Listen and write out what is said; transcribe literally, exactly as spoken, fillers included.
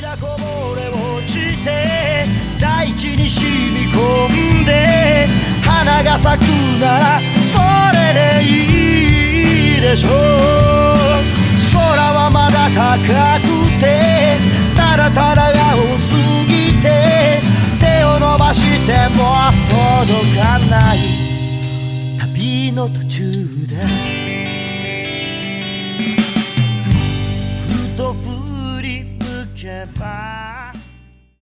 がこぼれ落ちて大地に染み込んで花が咲くならそれでいいでしょう。空はまだ高くてただただ青すぎて手を伸ばしても届かない旅の途中でふと振り向けば